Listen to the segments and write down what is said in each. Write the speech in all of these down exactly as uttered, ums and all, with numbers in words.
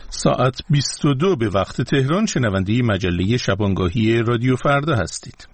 ساعت بیست و دو به وقت تهران شنونده مجله شبانگاهی رادیو فردا هستید.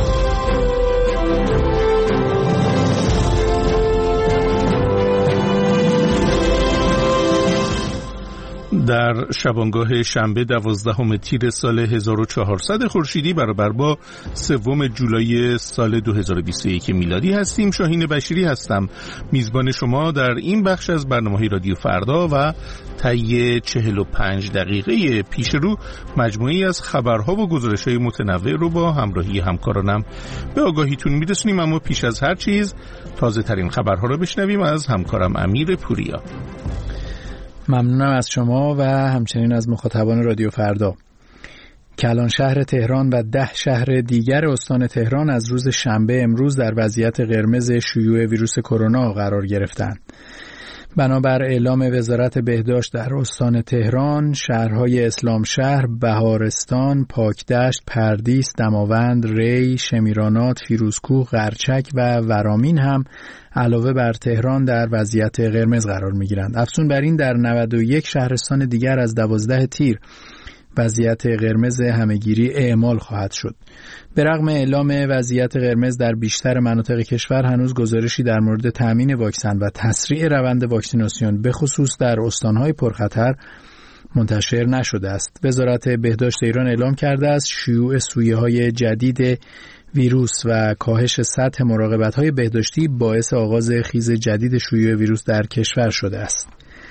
در شبانگاه شنبه دوازدهم تیر سال هزار و چهارصد خورشیدی برابر با سوم جولای سال دو هزار و بیست و یک میلادی هستیم. شاهین بشیری هستم، میزبان شما در این بخش از برنامه رادیو فردا و طی چهل و پنج دقیقه پیش رو مجموعی از خبرها و گزارش‌های متنوع رو با همراهی همکارانم به آگاهیتون میرسونیم. اما پیش از هر چیز تازه ترین خبرها رو بشنویم از همکارم امیر پوریا. ممنونم از شما و همچنین از مخاطبان رادیو فردا. کلان شهر تهران و ده شهر دیگر استان تهران از روز شنبه امروز در وضعیت قرمز شیوع ویروس کرونا قرار گرفتند. بنابر اعلام وزارت بهداشت در استان تهران، شهرهای اسلامشهر، بهارستان، پاکدشت، پردیس، دماوند، ری، شمیرانات، فیروزکوه، قرچک و ورامین هم علاوه بر تهران در وضعیت قرمز قرار می‌گیرند. افزون بر این در نود و یک شهرستان دیگر از دوازده تیر وضعیت قرمز همهگیری اعمال خواهد شد. به رغم اعلام وضعیت قرمز در بیشتر مناطق کشور هنوز گزارشی در مورد تامین واکسن و تسریع روند واکسیناسیون به خصوص در استان‌های پرخطر منتشر نشده است. وزارت بهداشت ایران اعلام کرده است شیوع سویه‌های جدید ویروس و کاهش سطح مراقبت‌های بهداشتی باعث آغاز خیز جدید شیوع ویروس در کشور شده است.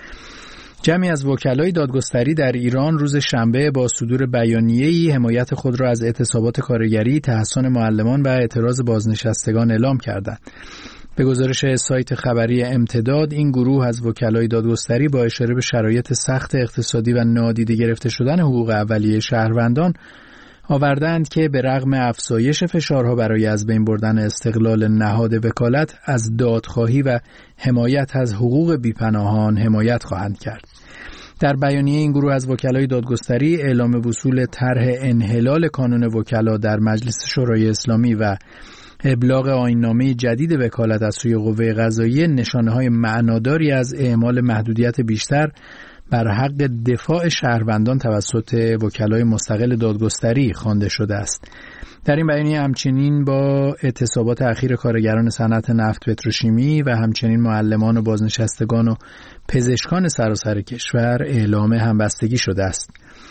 جمعی از وکلای دادگستری در ایران روز شنبه با صدور بیانیه‌ای حمایت خود را از اعتصابات کارگری، تحسن معلمان و اعتراض بازنشستگان اعلام کردند. به گزارش سایت خبری امتداد، این گروه از وکلای دادگستری با اشاره به شرایط سخت اقتصادی و نادیده گرفته شدن حقوق اولیه شهروندان آوردند که به رغم افزایش فشارها برای از بین بردن استقلال نهاد وکالت، از دادخواهی و حمایت از حقوق بیپناهان حمایت خواهند کرد. در بیانیه این گروه از وکلای دادگستری اعلام وصول طرح انحلال کانون وکلا در مجلس شورای اسلامی و ابلاغ آیین‌نامه جدید وکالت از سوی قوه قضاییه نشانه‌های معناداری از اعمال محدودیت بیشتر بر حق دفاع شهروندان توسط وکلای مستقل دادگستری خوانده شده است. در این بیانیه همچنین با اعتصابات اخیر کارگران صنعت نفت پتروشیمی و همچنین معلمان و بازنشستگان و پزشکان سراسر کشور اعلام همبستگی شده است.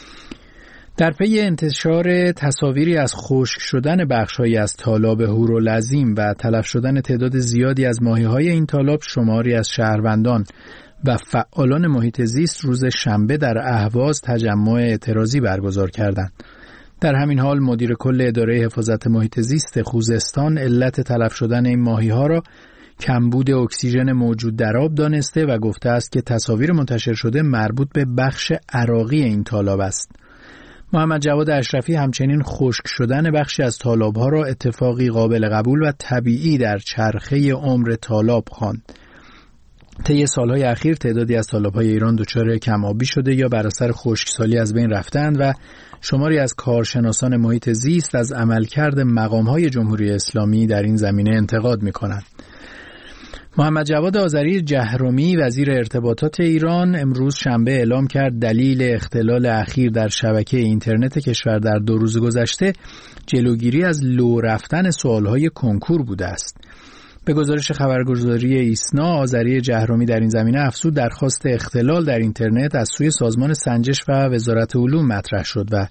در پی انتشار تصاویری از خشک شدن بخش‌هایی از تالاب هورالعظیم و تلف شدن تعداد زیادی از ماهی‌های این تالاب، شماری از شهروندان و فعالان محیط زیست روز شنبه در اهواز تجمع اعتراضی برگزار کردند. در همین حال مدیر کل اداره حفاظت محیط زیست خوزستان علت تلف شدن این ماهی‌ها را کمبود اکسیژن موجود در آب دانسته و گفته است که تصاویر منتشر شده مربوط به بخش عراقی این تالاب است. محمد جواد اشرفی همچنین خشک شدن بخشی از تالاب‌ها را اتفاقی قابل قبول و طبیعی در چرخه عمر تالاب خواند. طی سالهای اخیر تعدادی از تالاب‌های ایران دچار کم‌آبی شده یا بر اثر خشکسالی از بین رفتند و شماری از کارشناسان محیط زیست از عملکرد مقام‌های جمهوری اسلامی در این زمینه انتقاد می‌کنند. محمد جواد آذری جهرمی وزیر ارتباطات ایران امروز شنبه اعلام کرد دلیل اختلال اخیر در شبکه اینترنت کشور در دو روز گذشته جلوگیری از لو رفتن سوالهای کنکور بوده است. به گزارش خبرگزاری ایسنا، آذری جهرمی در این زمینه افزود درخواست اختلال در اینترنت از سوی سازمان سنجش و وزارت علوم مطرح شد و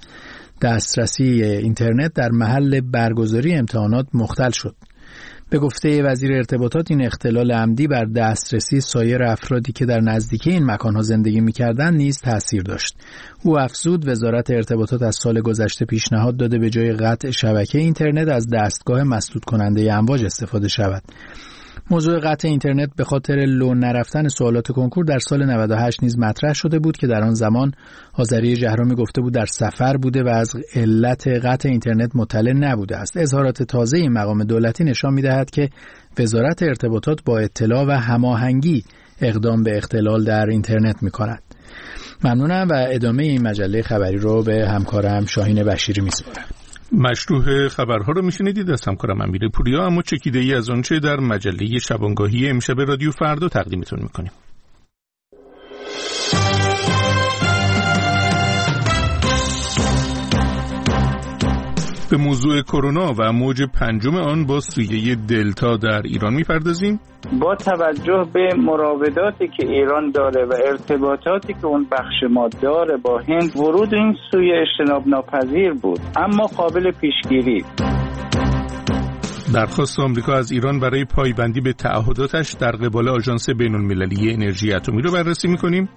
دسترسی اینترنت در محل برگزاری امتحانات مختل شد. به گفته وزیر ارتباطات این اختلال عمدی بر دسترسی سایر افرادی که در نزدیکی این مکانها زندگی می‌کردند نیز تأثیر داشت. او افزود وزارت ارتباطات از سال گذشته پیشنهاد داده به جای قطع شبکه اینترنت از دستگاه مسدود کننده امواج استفاده شود. موضوع قطع اینترنت به خاطر لو نرفتن سوالات کنکور در سال نود و هشت نیز مطرح شده بود که در آن زمان آذری جهرمی گفته بود در سفر بوده و از علت قطع اینترنت مطلع نبوده است. اظهارات تازه این مقام دولتی نشان می‌دهد که وزارت ارتباطات با اطلاع و هماهنگی اقدام به اختلال در اینترنت می‌کند. ممنونم و ادامه این مجله خبری رو به همکارم شاهین بشیری می‌سپارم. مشروح خبرها رو میشنیدید از همکارم امیر پوریا، اما چکیده ای از آنچه در مجله شبانگاهی امشب رادیو فردا تقدیمتون میکنیم. به موضوع کرونا و موج پنجم آن با سویه دلتا در ایران می‌پردازیم. با توجه به مراوداتی که ایران داره و ارتباطاتی که اون بخش ما داره با هند، ورود این سویه اجتناب ناپذیر بود اما قابل پیشگیری. درخواست آمریکا از ایران برای پایبندی به تعهداتش در قبال آژانس بین‌المللی انرژی اتمی رو بررسی می‌کنیم.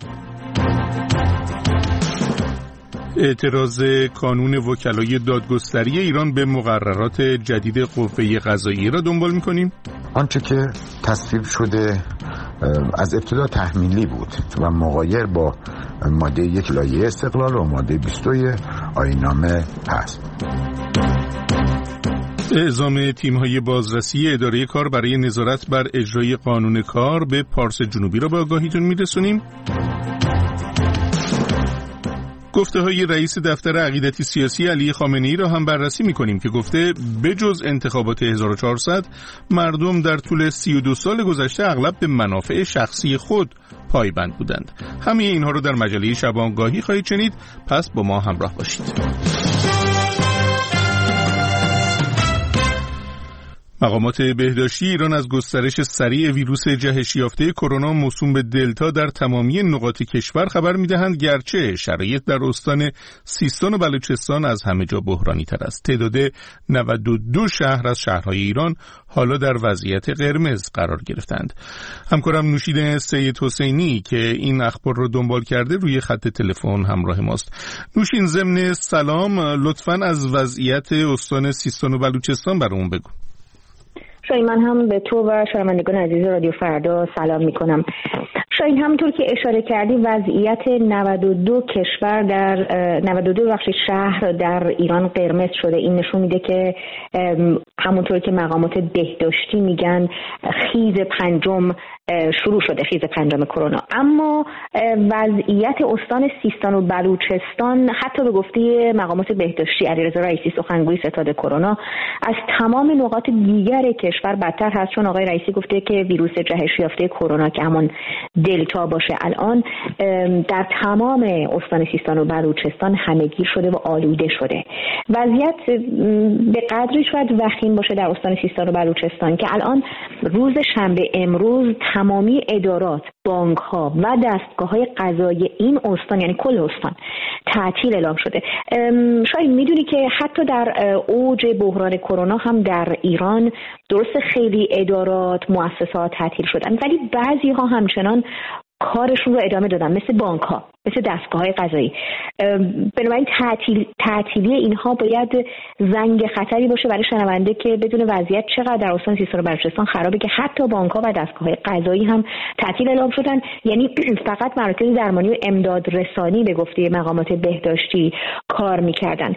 اعتراض کانون وکلای دادگستری ایران به مقررات جدید قوه قضاییه را دنبال می‌کنیم. آنچه که تصویب شده از ابتدا تحمیلی بود و مغایر با ماده یک لایحه استقلال و ماده بیست و دو آیین‌نامه هست. اعزام تیم‌های بازرسی اداره کار برای نظارت بر اجرای قانون کار به پارس جنوبی را به آگاهیتون میرسونیم. گفته‌های رئیس دفتر عقیدتی سیاسی علی خامنه‌ای را هم بررسی می‌کنیم که گفته بجز انتخابات هزار و چهارصد مردم در طول سی و دو سال گذشته اغلب به منافع شخصی خود پایبند بودند. همه اینها رو در مجله شبانگاهی خواهید شنید، پس با ما همراه باشید. مقامات بهداشتی ایران از گسترش سریع ویروس جهش یافته کرونا موسوم به دلتا در تمامی نقاط کشور خبر می‌دهند، گرچه شرایط در استان سیستان و بلوچستان از همه جا بحرانی تر است. تعداد نود و دو شهر از شهرهای ایران حالا در وضعیت قرمز قرار گرفتند. همکارم نوشین سید حسینی که این اخبار رو دنبال کرده روی خط تلفن همراه ماست. نوشین، ضمن سلام، لطفاً از وضعیت استان سیستان و بلوچستان برامون بگو. شاید من هم به تو و شنوندگان عزیز رادیو فردا سلام میکنم. شاید همونطور که اشاره کردی وضعیت نود و دو کشور در نود و دو بخش شهر در ایران قرمز شده. این نشون میده که همونطور که مقامات بهداشتی میگن خیز پنجم شروع شده، خیز پنجم کرونا. اما وضعیت استان سیستان و بلوچستان حتی به گفته مقامات بهداشتی علیرضا رئیسی سخنگوی ستاد کرونا از تمام نقاط دیگر کشور بدتر هست، چون آقای رئیسی گفته که ویروس جهش یافته کرونا که همون دلتا باشه الان در تمام استان سیستان و بلوچستان همه‌گیر شده و آلوده شده. وضعیت به قدری شاید وخیم باشه در استان سیستان و بلوچستان که الان روز شنبه امروز تمامی ادارات، بانک‌ها و دستگاه‌های قضایی این استان، یعنی کل استان، تعطیل اعلام شده. شاید میدونی که حتی در اوج بحران کرونا هم در ایران درست خیلی ادارات، مؤسسات تعطیل شدن، ولی بعضی‌ها همچنان کارشون رو ادامه دادن، مثل بانک‌ها، مثل دستگاه‌های قضایی. بنابراین تعطیل تعطیلی اینها باید زنگ خطری باشه برای شنونده که بدون وضعیت چقدر در استان سیستان و بلوچستان خرابه که حتی بانک‌ها و دستگاه‌های قضایی هم تعطیل اعلام شدن. یعنی فقط مراکز درمانی و امداد رسانی به گفته مقامات بهداشتی کار می‌کردن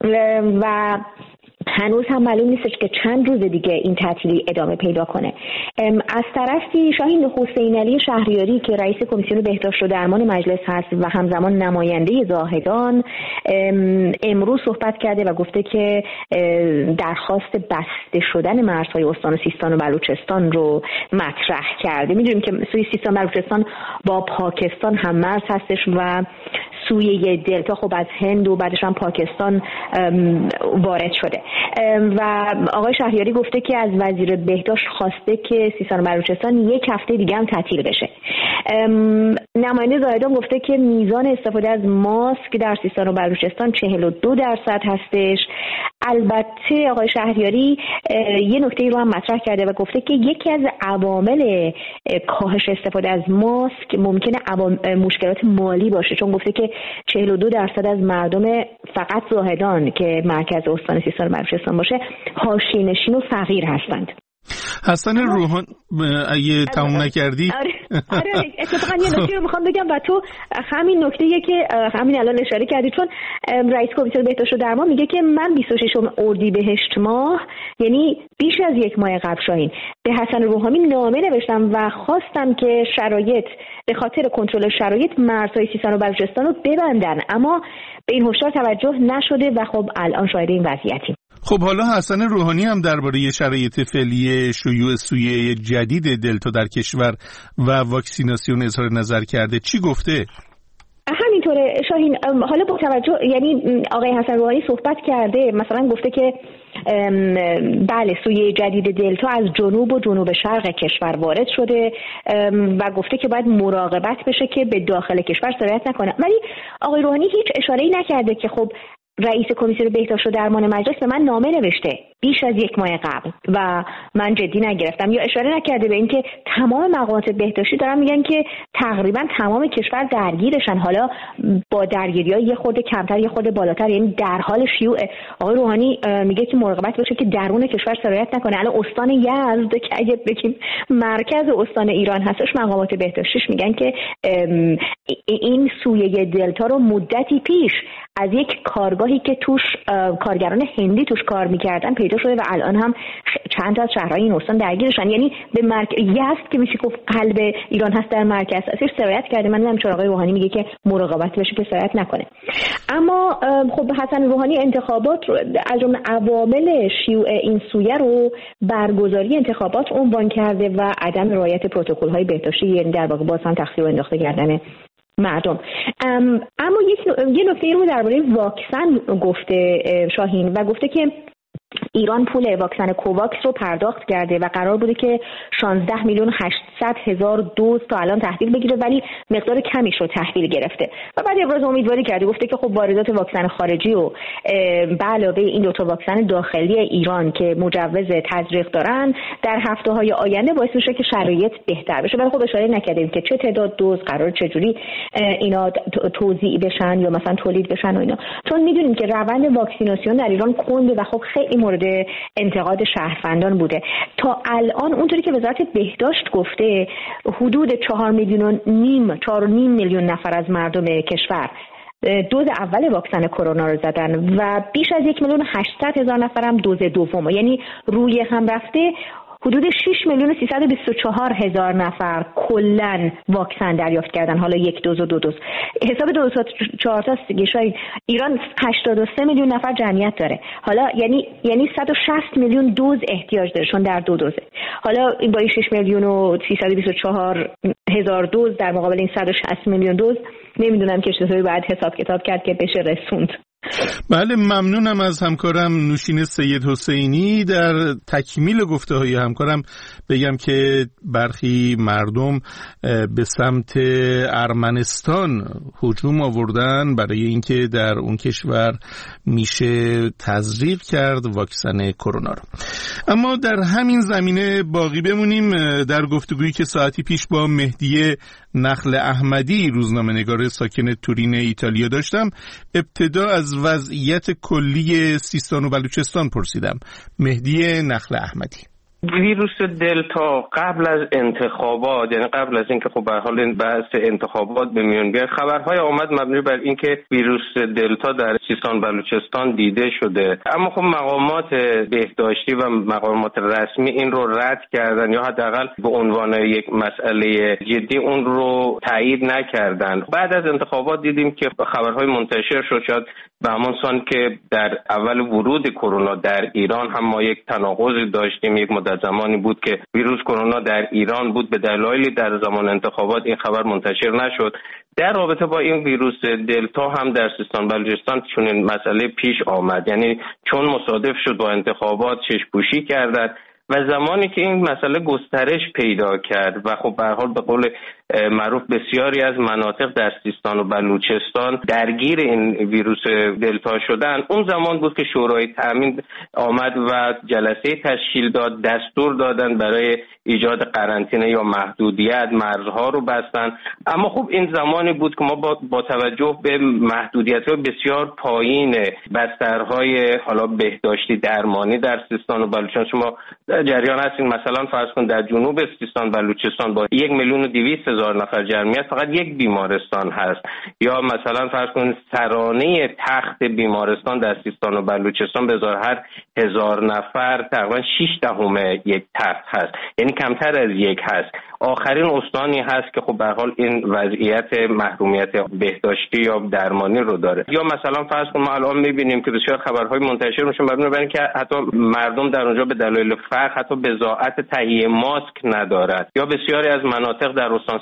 و هنوز هم معلوم نیستش که چند روز دیگه این تعطیلی ادامه پیدا کنه. از طرفی شاهین حسین علی شهریاری که رئیس کمیسیون بهداشت و درمان مجلس هست و همزمان نماینده زاهدان امروز صحبت کرده و گفته که درخواست بسته شدن مرزهای استان و سیستان و بلوچستان رو مطرح کرده. میدونیم که سوی سیستان و بلوچستان با پاکستان هم مرز هستش و سویه دلتا خب از هند و بعدش هم پاکستان وارد شده و آقای شهریاری گفته که از وزیر بهداشت خواسته که سیستان و بلوچستان یک هفته دیگه هم تعطیل بشه. نماینده زاهدان گفته که میزان استفاده از ماسک در سیستان و بلوچستان چهل و دو درصد هستش. البته آقای شهریاری یه نکته رو هم مطرح کرده و گفته که یکی از عوامل کاهش استفاده از ماسک ممکنه مشکلات مالی باشه، چون گفته که چهل و دو درصد از مردم فقط زاهدان که مرکز استان سیستان و بلوچستان باشه حاشیه‌نشین و فقیر هستند. حسن روحان اگه تموم نکردی آره آره اتفاقا یه نکته رو میخوام بگم و تو همین نکته‌ایه که همین الان اشاره کردی، چون رئیس کمیسیون بهداشت و درمان میگه که من بیست و ششم اردیبهشت ماه، یعنی بیش از یک ماه قبل، شاهین به حسن روحانی نامه نوشتم و خواستم که شرایط به خاطر کنترل شرایط مرزهای سیستان و بلوچستان رو ببندن، اما به این هشدار توجه نشده و خب الان شاهد این وضعیتیم. خب حالا حسن روحانی هم درباره شرایط فعلی شیوع سویه جدید دلتا در کشور و واکسیناسیون اظهار نظر کرده. چی گفته؟ همینطور همینطوره شاهین. حالا با توجه، یعنی آقای حسن روحانی صحبت کرده، مثلا گفته که بله سویه جدید دلتا از جنوب و جنوب شرق کشور وارد شده و گفته که باید مراقبت بشه که به داخل کشور سرایت نکنه. ولی آقای روحانی هیچ اشاره‌ای نکرده که خب رئیس کمیسیون بهداشت و درمان مجلس به من نامه نوشته بیش از یک ماه قبل و من جدی نگرفتم، یا اشاره نکرده به اینکه تمام مقامات بهداشتی دارن میگن که تقریبا تمام کشور درگیرشن، حالا با درگیری‌ها یه خورده کمتر یه خورده بالاتر، یعنی در حال شیوعه. آقای روحانی میگه که مراقبت باشه که درون کشور سرایت نکنه. الان استان یزد که اگه بگیم مرکز استان ایران هستش، مقامات بهداشتیش میگن که این سویه دلتا رو مدتی پیش از یک کارگاهی که توش کارگران هندی توش کار میکردن پیدا شده و الان هم چند تا از شهرهای این استان درگیرشن. یعنی به مرکز یزد که میشه گفت قلب ایران هست در مرکز ازش سرایت کرده. من نمیدونم چرا آقای روحانی میگه که مراقبت بشه که سرایت نکنه. اما خب حسن روحانی انتخابات رو از جمله عوامل شیوع این سویه رو برگزاری انتخابات عنوان کرده و عدم رعایت پروتکل‌های بهداشتی، یعنی در واقع باز هم تقصیر رو انداخته کردن مردم. اما یک یه نکته رو درباره واکسن گفته شاهین و گفته که ایران پول واکسن کوواکس رو پرداخت کرده و قرار بوده که شانزده میلیون و هشتصد هزار دوز تا الان تحویل بگیره، ولی مقدار کمیش رو تحویل گرفته و بعد ابراز امیدواری کرده، گفته که خب واردات واکسن خارجی و به علاوه این دو تا واکسن داخلی ایران که مجوز تزریق دارن در هفته‌های آینده باعث میشه که شرایط بهتر بشه. ولی خب اشاره نکردیم که چه تعداد دوز قرار چجوری اینا توزیع بشن یا مثلا تولید بشن و اینا، چون میدونیم که روند واکسیناسیون در ایران کنده و خب خیلی مورد انتقاد شهروندان بوده. تا الان اونطوری که وزارت بهداشت گفته حدود چهار میلیون و نیم چهار و نیم میلیون نفر از مردم کشور دوز اول واکسن کرونا رو زدن و بیش از یک میلیون و هشتصد هزار نفر هم دوز دوم، یعنی روی هم رفته حدود شش میلیون و سیصد و بیست و چهار هزار نفر کلاً واکسن دریافت کردن، حالا یک دوز و دو دوز. حساب دو تا چهار تا دیگه ایران هشتاد و سه میلیون نفر جمعیت داره، حالا یعنی یعنی صد و شصت میلیون دوز احتیاج داره چون در دو دوزه. حالا این با شش میلیون و سیصد و بیست و چهار هزار دوز در مقابل این صد و شصت میلیون دوز، نمیدونم که چطوری باید حساب کتاب کرد که بشه رسوند. بله، ممنونم از همکارم نوشین سید حسینی. در تکمیل گفته های همکارم بگم که برخی مردم به سمت ارمنستان هجوم آوردن برای اینکه در اون کشور میشه تزریق کرد واکسن کرونا رو. اما در همین زمینه باقی بمونیم. در گفتگویی که ساعتی پیش با مهدی نخل احمدی روزنامه‌نگار ساکن تورین ایتالیا داشتم، ابتدا از وضعیت کلی سیستان و بلوچستان پرسیدم. مهدی نخل احمدی: ویروس دلتا قبل از انتخابات، یعنی قبل از اینکه خب به حال این بحث انتخابات به میون بیاد، خبرهای آمد مبنی بر اینکه ویروس دلتا در سیستان بلوچستان دیده شده، اما خب مقامات بهداشتی و مقامات رسمی این رو رد کردن یا حداقل به عنوان یک مسئله جدی اون رو تایید نکردن. بعد از انتخابات دیدیم که خبرهای منتشر شد، شاید به همان سان که در اول ورود کرونا در ایران هم ما یک تناقضی داشتیم، یک مدت زمانی بود که ویروس کرونا در ایران بود، به دلایلی در زمان انتخابات این خبر منتشر نشد. در رابطه با این ویروس دلتا هم در سیستان بلوچستان چون این مسئله پیش آمد، یعنی چون مصادف شد با انتخابات چشم‌پوشی کردند و زمانی که این مسئله گسترش پیدا کرد و خب به هر حال به قول معروف بسیاری از مناطق در سیستان و بلوچستان درگیر این ویروس دلتا شدن، اون زمان بود که شورای تامین آمد و جلسه تشکیل داد، دستور دادن برای ایجاد قرنطینه یا محدودیت، مرزها رو بستن. اما خب این زمانی بود که ما با, با توجه به محدودیت‌های بسیار پایین بسترهای حالا بهداشتی درمانی در سیستان و بلوچستان، شما در جریان هستین مثلا فرض کن در جنوب سیستان بلوچستان با یک میلیون و دویست هزار نفر جمعیت فقط یک بیمارستان هست، یا مثلا فرض کن سرانه تخت بیمارستان در سیستان و بلوچستان به ازای هر هزار نفر تقریبا شش دهم یک تخت هست، یعنی کمتر از یک هست. آخرین استانی هست که خب به هر حال این وضعیت محرومیت بهداشتی یا درمانی رو داره. یا مثلا فرض کن ما الان می‌بینیم که بسیار خبرهای منتشر میشه مبنی بر اینکه حتی مردم در اونجا به دلایل فقر حتی بضاعت تهیه ماسک ندارد، یا بسیاری از مناطق در استان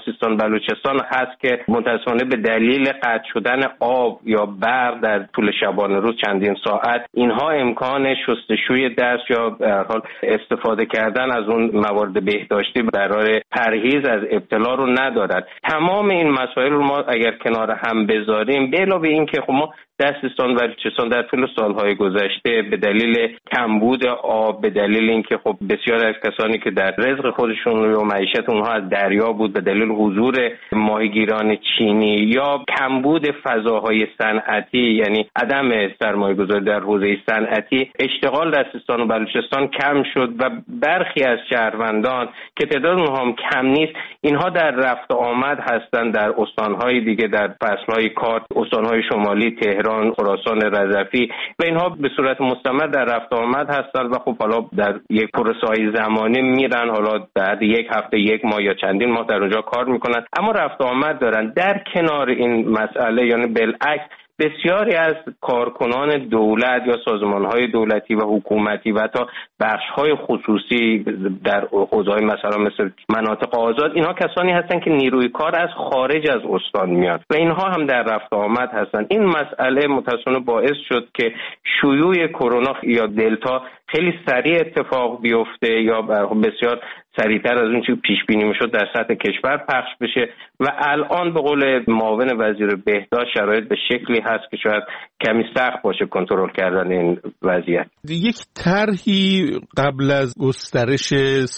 سیستان بلوچستان هست که متأسفانه به دلیل قطع شدن آب یا برق در طول شبانه روز چندین ساعت اینها امکان شستشوی دست یا به هر حال استفاده کردن از اون موارد بهداشتی برای پرهیز از ابتلا رو ندارد. تمام این مسائل رو ما اگر کنار هم بذاریم، به علاوه این که خب ما در سیستان و بلوچستان در طول سالهای گذشته به دلیل کمبود آب، به دلیل اینکه خب بسیار از کسانی که در رزق خودشون و معیشت اونها از دریا بود، به دلیل حضور ماهیگیران چینی یا کمبود فضاهای صنعتی، یعنی عدم سرمایه‌گذاری در حوزه صنعتی، اشتغال در سیستان و بلوچستان کم شد و برخی از شهروندان که تعداد اونها هم کم نیست، اینها در رفت آمد هستند در استانهای دیگه، در فصلهای کار، استانهای شمالی تهران، خراسان رضفی و اینها به صورت مستمر در رفت آمد هستند و خب حالا در یک پروسه‌ای زمانی میرن، حالا بعد یک هفته، یک ماه یا چندین ماه در اونجا کار میکنن، اما رفت آمد دارن. در کنار این مسئله یعنی بالعکس بسیاری از کارکنان دولت یا سازمان‌های دولتی و حکومتی و حتی بخش‌های خصوصی در حوزه‌های مثلا مثل مناطق آزاد، اینها کسانی هستند که نیروی کار از خارج از استان میاد و اینها هم در رفت آمد هستند. این مسئله متأسفانه باعث شد که شیوع کرونا یا دلتا خیلی سریع اتفاق بیفته یا بسیار سریعتر از اون چیزی پیش بینی میشد در سطح کشور پخش بشه و الان به قول معاون وزیر بهداشت شرایط به شکلی هست که شاید کمی سخت باشه کنترل کردن این وضعیت. یک طرحی قبل از گسترش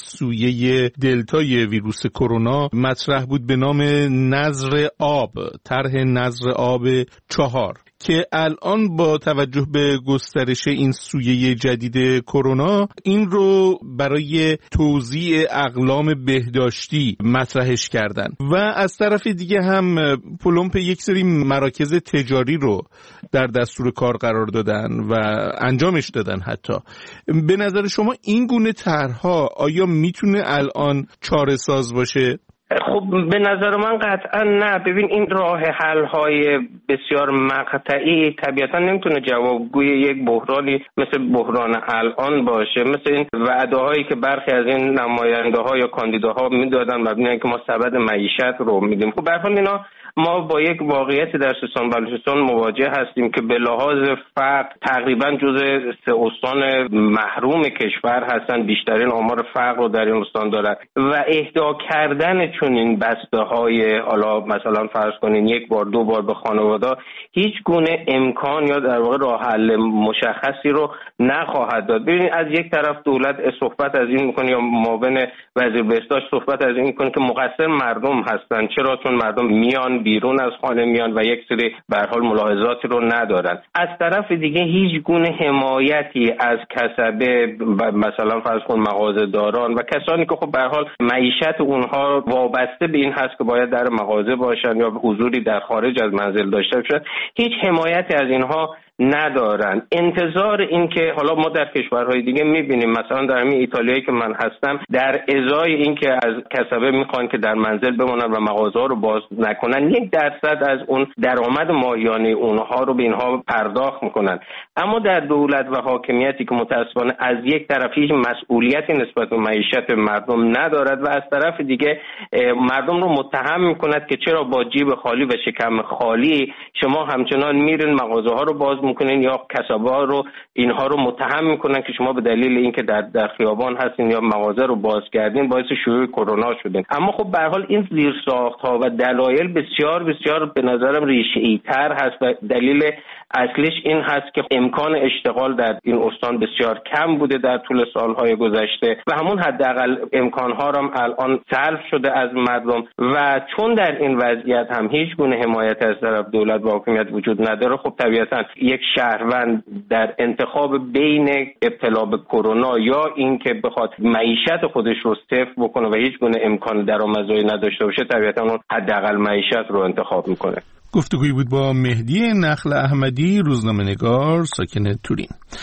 سویه دلتای ویروس کرونا مطرح بود به نام نذر آب، طرح نذر آب چهار، که الان با توجه به گسترش این سویه جدید کرونا این رو برای توزیع اقلام بهداشتی مطرحش کردن و از طرف دیگه هم پلمپ یک سری مراکز تجاری رو در دستور کار قرار دادن و انجامش دادن. حتی به نظر شما این گونه طرح‌ها آیا میتونه الان چاره ساز باشه؟ خب به نظر من قطعا نه. ببین این راه حل های بسیار مقطعی طبیعتا نمیتونه جوابگوی یک بحرانی مثل بحران الان باشه، مثل این وعده هایی که برخی از این نماینده ها یا کاندیداها میدادن مبنی اینکه ما سبد معیشت رو میدیم. خب به هر حال اینا ما با یک واقعیتی در سیستان بلوچستان مواجه هستیم که به لحاظ فقر تقریبا جزء سه استان محروم کشور هستند، بیشترین آمار فقر رو در این استان دارد و اهدا کردن چون این بسته های حالا مثلا فرض کنین یک بار دو بار به خانواده هیچ گونه امکان یا در واقع راه حل مشخصی رو نخواهد داد. ببینید از یک طرف دولت صحبت از این میکنه یا معاون وزیر بهداشت صحبت از این میکنه که مقصر مردم هستن. چرا؟ چون مردم میان بیرون از خانه میان و یک سری به هر حال ملاحظاتی رو ندارن. از طرف دیگه هیچ گونه حمایتی از کسبه مثلا فرض کن مغازه‌داران و کسانی که خب به هر حال معیشت اونها وابسته به این هست که باید در مغازه باشن یا حضوری در خارج از منزل داشته باشن، هیچ حمایتی از اینها ندارن. انتظار این که حالا ما در کشورهای دیگه میبینیم مثلا در همین ایتالیایی که من هستم در ازای این که از کسبه میخوان که در منزل بمونن و مغازه رو باز نکنن یک درصد از اون درآمد ماهیانه اونها رو به اینها پرداخت میکنن، اما در دولت و حاکمیتی که متاسفانه از یک طرف هیچ مسئولیتی نسبت به معیشت مردم ندارد و از طرف دیگه مردم رو متهم میکند که چرا با جیب خالی و شکم خالی شما همچنان میرین مغازه ها رو باز میکنین یا کسبه ها رو اینها رو متهم میکنن که شما به دلیل اینکه در در خیابان هستین یا مغازه رو باز کردین باعث شیوع کرونا شدین. اما خب به هر حال این زیرساخت ها و دلایل بسیار بسیار به نظرم ریشه‌ای تر هست و دلیل اصلیش این هست که امکان اشتغال در این استان بسیار کم بوده در طول سالهای گذشته و همون حداقل امکانها هم الان سلب شده از مردم و چون در این وضعیت هم هیچ گونه حمایت از طرف دولت و حکومت وجود نداره، خب طبیعتا یک شهروند در انتخاب بین ابتلا به کرونا یا اینکه بخواد معیشت خودش رو صفر بکنه و هیچ گونه امکان درآمدزایی نداشته باشه طبیعتا اون حداقل معیشت رو انتخاب میکنه. گفتگویی بود با مهدی نخل احمدی، روزنامه‌نگار ساکن تورین.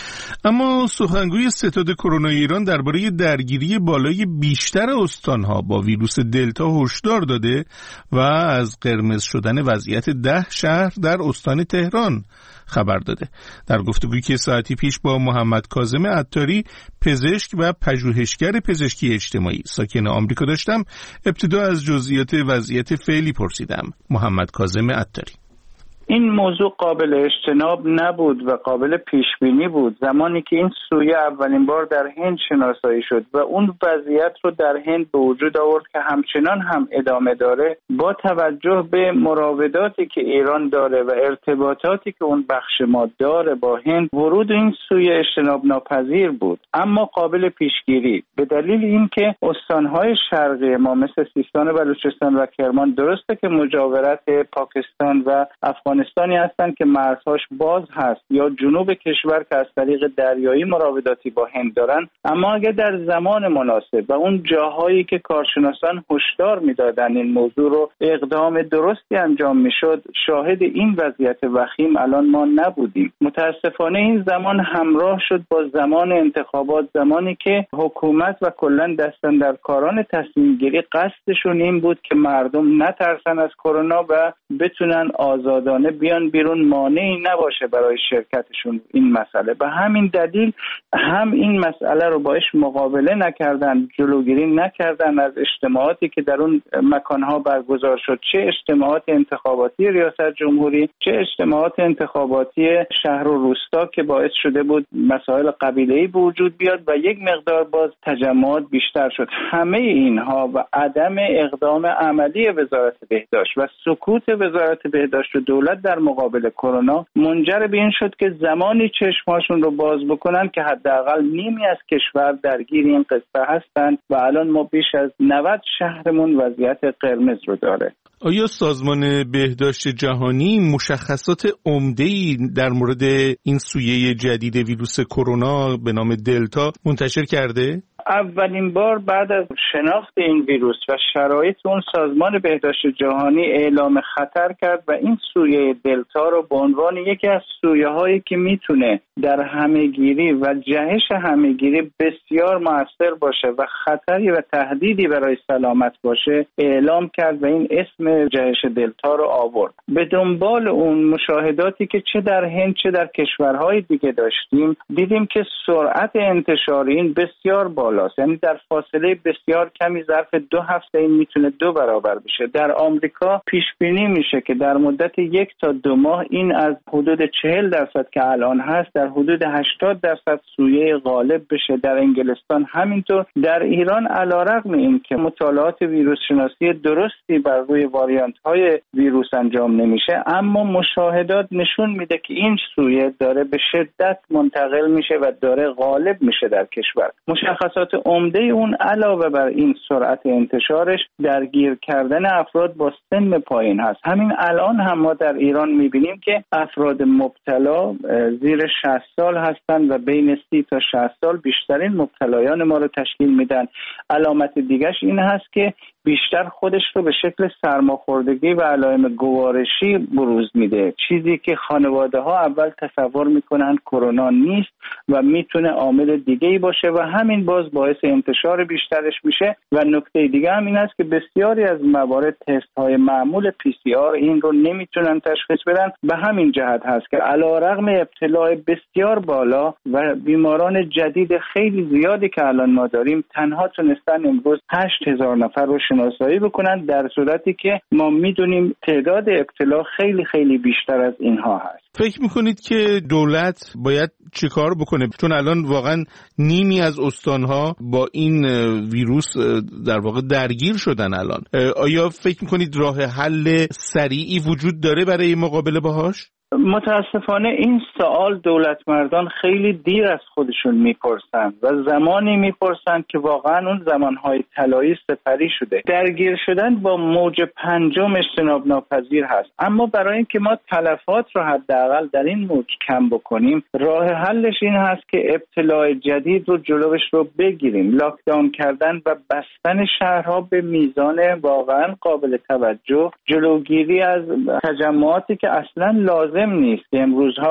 اما سخنگوی ستاد کرونا ایران درباره درگیری بالای بیشتر استانها با ویروس دلتا هشدار داده و از قرمز شدن وضعیت ده شهر در استان تهران خبر داده. در گفتگویی که ساعتی پیش با محمد کاظم عطاری، پزشک و پژوهشگر پزشکی اجتماعی ساکن آمریکا داشتم، ابتدا از جزئیات وضعیت فعلی پرسیدم. محمد کاظم عطاری: این موضوع قابل اجتناب نبود و قابل پیش بینی بود. زمانی که این سویه اولین بار در هند شناسایی شد و اون وضعیت رو در هند به وجود آورد که همچنان هم ادامه داره، با توجه به مراوداتی که ایران داره و ارتباطاتی که اون بخش ما داره با هند، ورود این سویه اجتناب ناپذیر بود اما قابل پیشگیری، به دلیل اینکه استانهای شرقی ما مثل سیستان و بلوچستان و کرمان درسته که مجاورت پاکستان و افغانستان افغانستانی هستند که مرزهاش باز هست، یا جنوب کشور که از طریق دریایی مراوداتی با هند دارن، اما اگر در زمان مناسب و اون جاهایی که کارشناسان هشدار میدادن این موضوع رو اقدام درستی انجام میشد، شاهد این وضعیت وخیم الان ما نبودیم. متاسفانه این زمان همراه شد با زمان انتخابات، زمانی که حکومت و کلا دستاندرکاران تصمیم گیری قصدشون این بود که مردم نترسن از کرونا و بتونن آزادانه بیان بیرون، مانعی نباشه برای شرکتشون این مسئله. به همین دلیل هم این مسئله رو باش مقابله نکردن، جلوگیری نکردن از اجتماعاتی که در اون مکانها برگزار شد، چه اجتماعات انتخاباتی ریاست جمهوری، چه اجتماعات انتخاباتی شهر و روستا که باعث شده بود مسائل قبیله‌ای به وجود بیاد و یک مقدار باز تجمعات بیشتر شد. همه اینها و عدم اقدام عملی وزارت بهداشت و سکوت وزارت بهداشت و دولت در مقابل کرونا منجر به این شد که زمانی چشماشون رو باز بکنن که حداقل نیمی از کشور درگیر این قصه هستن و الان ما بیش از نود شهرمون وضعیت قرمز رو داره. آیا سازمان بهداشت جهانی مشخصات عمده‌ای در مورد این سویه جدید ویروس کرونا به نام دلتا منتشر کرده؟ اولین بار بعد از شناخت این ویروس و شرایط اون، سازمان بهداشت جهانی اعلام خطر کرد و این سویه دلتا رو به عنوان یکی از سویه هایی که میتونه در همه‌گیری و جهش همه‌گیری بسیار موثر باشه و خطری و تهدیدی برای سلامت باشه اعلام کرد و این اسم جهش دلتا رو آورد. به دنبال اون مشاهداتی که چه در هند چه در کشورهای دیگه داشتیم، دیدیم که سرعت انتشار این بسیار بالا، یعنی در فاصله بسیار کمی ظرف دو هفته این میتونه دو برابر بشه. در آمریکا پیش بینی میشه که در مدت یک تا دو ماه این از حدود چهل درصد که الان هست در حدود هشتاد درصد سویه غالب بشه. در انگلستان همینطور. در ایران علیرغم این که مطالعات ویروس شناسی درستی بر روی واریانت های ویروس انجام نمیشه، اما مشاهدات نشون میده که این سویه داره به شدت منتقل میشه و داره غالب میشه در کشور. مشخصات عمده اون علاوه بر این سرعت انتشارش درگیر کردن افراد با سن پایین هست. همین الان هم ما در ایران میبینیم که افراد مبتلا زیر شصت سال هستند و بین سی تا شصت سال بیشترین مبتلایان ما رو تشکیل میدن. علامت دیگهش این هست که بیشتر خودش رو به شکل سرماخوردگی و علائم گوارشی بروز میده، چیزی که خانواده ها اول تصور میکنن کرونا نیست و میتونه عامل دیگه‌ای باشه و همین باز باعث انتشار بیشترش میشه. و نکته دیگه هم این است که بسیاری از موارد تست های معمول پی سی آر این رو نمیتونن تشخیص بدن. به همین جهت هست که علیرغم ابتلا بسیار بالا و بیماران جدید خیلی زیادی که الان ما داریم، تنها تونستن امروز هشت هزار نفر رو شناسایی بکنن، در صورتی که ما میدونیم تعداد ابتلا خیلی خیلی بیشتر از اینها هست. فکر میکنید که دولت باید چه کار بکنه؟ چون الان واقعا نیمی از استانها با این ویروس در واقع درگیر شدن الان. آیا فکر میکنید راه حل سریعی وجود داره برای مقابله باهاش؟ متاسفانه این سوال دولت مردان خیلی دیر از خودشون میپرسن و زمانی میپرسن که واقعا اون زمانهای طلایی سپری شده. درگیر شدن با موج پنجم اجتناب ناپذیر هست، اما برای اینکه ما تلفات رو حداقل در این موج کم بکنیم، راه حلش این هست که ابتلاع جدید رو جلوش رو بگیریم. لاکداون کردن و بستن شهرها به میزان واقعا قابل توجه، جلوگیری از تجمعاتی که اصلا لازم نیست. امروزها باز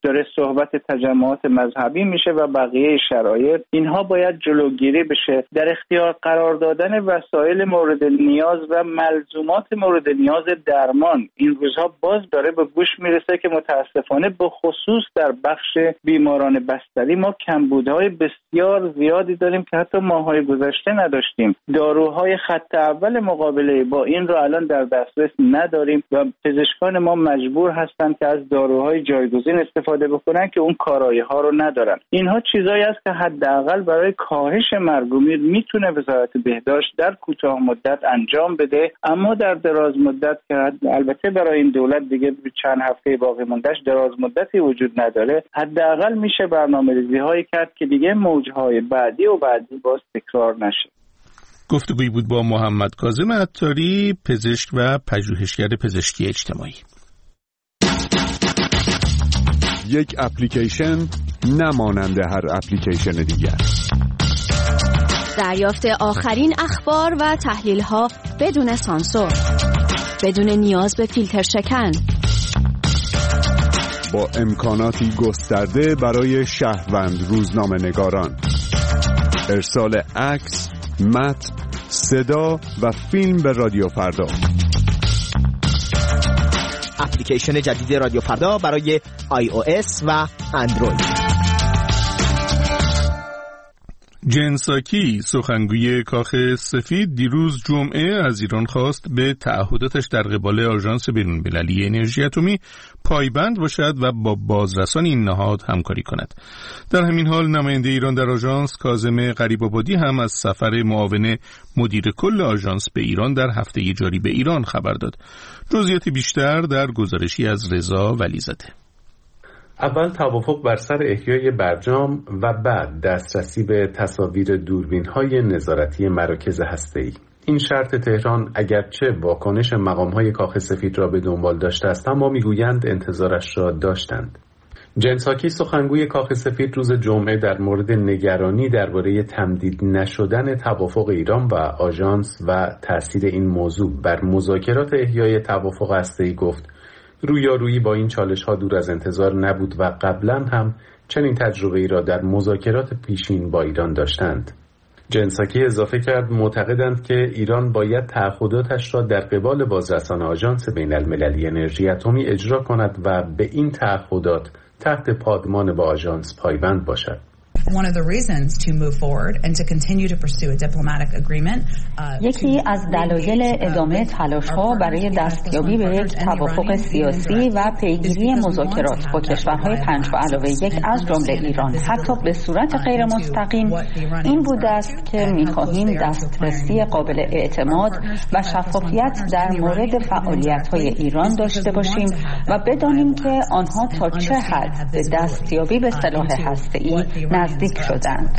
داره صحبت تجمعات مذهبی میشه و بقیه شرایط، اینها باید جلوگیری بشه. در اختیار قرار دادن وسایل مورد نیاز و ملزومات مورد نیاز درمان این روزها باز داره به گوش میرسه که متاسفانه به خصوص در بخش بیماران بستری ما کمبودهای بسیار زیادی داریم که حتی ماهای گذشته نداشتیم. داروهای خط اول مقابله با این رو الان در دسترس نداریم و پزشکان ما مجبور هستند که از داروهای جایگزین استفاده بکنن که اون کارایی ها رو ندارن. اینها چیزایی است که حداقل برای کاهش مرگ و میر میتونه وزارت بهداشت در کوتاه مدت انجام بده، اما در دراز مدت که البته برای این دولت دیگه چند هفته باقی موندهش دراز مدتی وجود نداره، حداقل میشه برنامه‌ریزی هایی کرد که دیگه موجهای بعدی و بعدی باز تکرار نشه. گفتگویی بود با محمد کاظم عطاری، پزشک و پژوهشگر پزشکی اجتماعی. یک اپلیکیشن نمانند هر اپلیکیشن دیگر. دریافت آخرین اخبار و تحلیل‌ها بدون سانسور، بدون نیاز به فیلتر شکن، با امکاناتی گسترده برای شهروند روزنامه‌نگاران، ارسال عکس، متن، صدا و فیلم به رادیو فردا. اپلیکیشن جدید رادیو فردا برای آی او اس و اندروید. جن ساکی، سخنگوی کاخ سفید، دیروز جمعه از ایران خواست به تعهداتش در قبال آژانس بین‌المللی انرژی اتمی پایبند باشد و با بازرسان این نهاد همکاری کند. در همین حال نماینده ایران در آژانس کاظم غریب‌آبادی هم از سفر معاون مدیر کل آژانس به ایران در هفته جاری به ایران خبر داد. جزئیات بیشتر در گزارشی از رضا ولیزاده. اول توافق بر سر احیای برجام و بعد دسترسی به تصاویر دوربین‌های نظارتی مراکز هسته‌ای. این شرط تهران اگرچه واکنش مقام‌های کاخ سفید را به دنبال داشته است، اما می‌گویند انتظارش را داشتند. جن ساکی، سخنگوی کاخ سفید، روز جمعه در مورد نگرانی درباره تمدید نشدن توافق ایران و آژانس و تأثیر این موضوع بر مذاکرات احیای توافق هسته‌ای گفت: رویارویی با این چالش‌ها دور از انتظار نبود و قبلا هم چنین تجربه‌ای را در مذاکرات پیشین با ایران داشتند. جن ساکی اضافه کرد معتقدند که ایران باید تعهداتش را در قبال بازرسان آژانس بین‌المللی انرژی اتمی اجرا کند و به این تعهدات تحت پادمان با آژانس پایبند باشد. یکی از دلایل ادامه تلاش‌ها برای دستیابی به یک توافق سیاسی و پیگیری مذاکرات با کشورهای پنج به علاوه یک از جمله ایران حتی به صورت غیر مستقیم این بوده است که می‌خواهیم دسترسی قابل اعتماد و شفافیت در مورد فعالیت‌های ایران داشته باشیم و بدانیم که آنها تا چه حد به دستیابی به سلاح هسته‌ای نزدیک شدند.